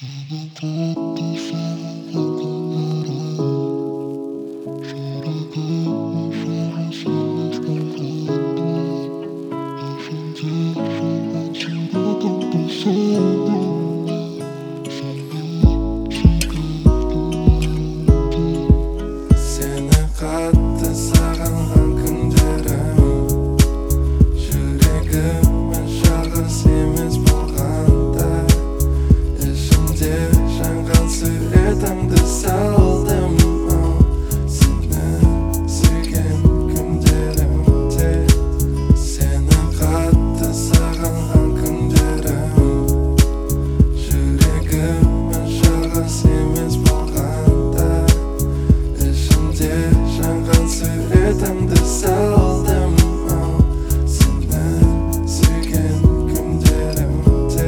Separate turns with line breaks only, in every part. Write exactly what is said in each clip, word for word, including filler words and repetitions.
Seni katты сағынған күндерім жүрегіме жалғыз емес болғанда ішімде жанған суретіңді салдым сені сүйген күндерімде сені қатты сағынған күндерім жүрегіме жалғыз емес болғанда ішімде жанған суретіңді салдым сені сүйген күндерімде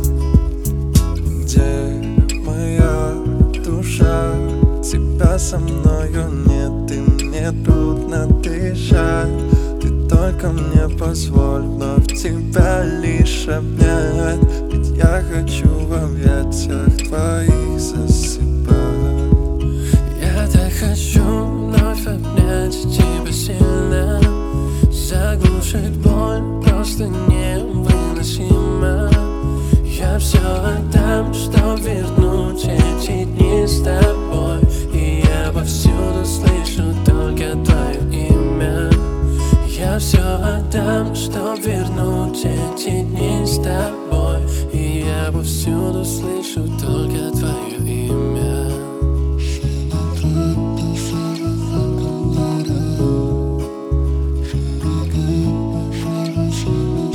где моя душа тебя со мною нет и мне трудно дышать ты только мне позволь вновь тебя лишь обнять ведь я хочу в объятиях твоих засыпать.
Я так хочу вновь обнять тебя сильно, заглушить боль просто невыносимо. Я все отдам, чтоб вернуть эти дни с тобой, и я повсюду слышу только твое имя. Я все отдам, чтоб вернуть эти дни с тобой, и я повсюду слышу только твое имя.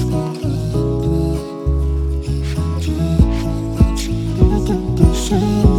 Soon